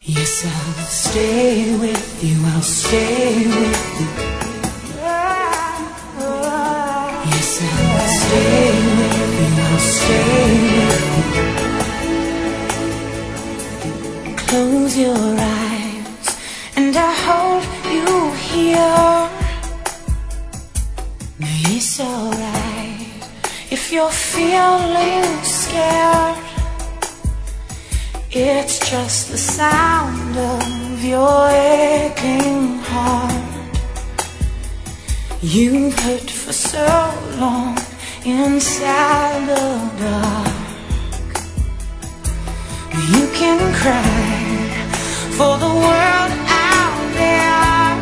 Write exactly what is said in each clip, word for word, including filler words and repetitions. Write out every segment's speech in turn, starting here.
Yes, I'll stay with you, I'll stay with you. Yes, I'll stay with you, I'll stay with you. Close your eyes and I hold you here. It's alright if you're feeling scared. It's just the sound of your aching heart. You've hurt for so long inside the dark. You can cry for the world out there.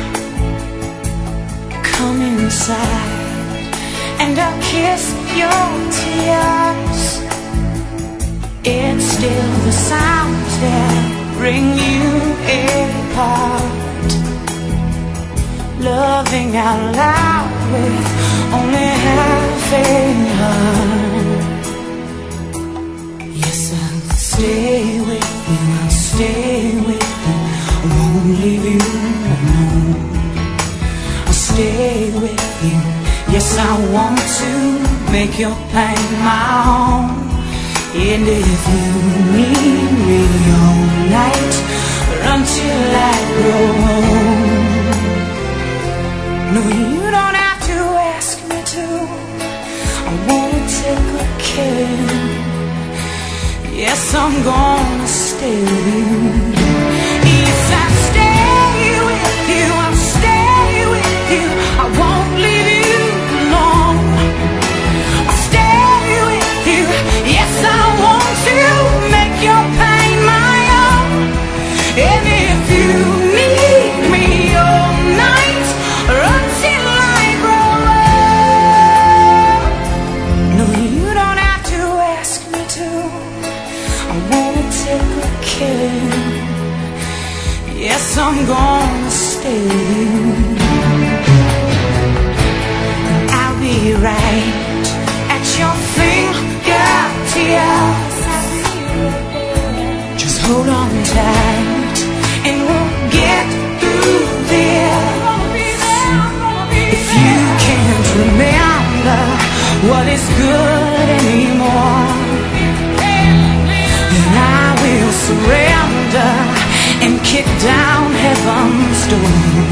Come inside and I'll kiss your tears. It's still the sounds that bring you apart. Loving out loud with only half a heart. Yes, I'll stay with you, I'll stay with you. I won't leave you alone. I'll stay with you. Yes, I want to make your pain my own. And if you need me all night or until I grow old, no, you don't have to ask me to. I wanna take good care. Yes, I'm gonna stay with you. Yes, I'll stay with you, I'll stay with you. I won't leave you alone. I'll stay with you. Yes, I want to make your pain my own. And if you need me all night or until I grow up, no, you don't have to ask me to. I wanna take good care. Yes, I'm gonna stay with you. And I'll be right at your fingertips. Just hold on tight and we'll get through this. If you can't remember what is good anymore, then I will surrender and kick down heaven's door.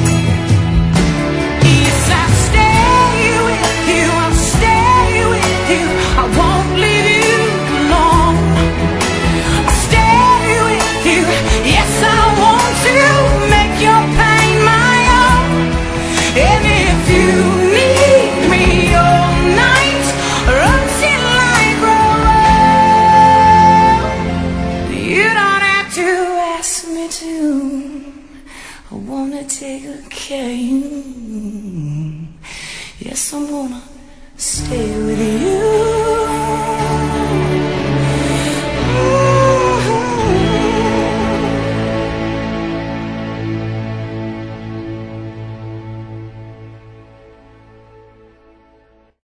Yes, I'll stay with you, I'll stay with you. I won't leave you alone. I'll stay with you. Yes, I want to make your pain my own. And if you need me all night or until I grow up, you don't have to ask me to. I wanna take good care of you. Yes, I'm gonna stay with you.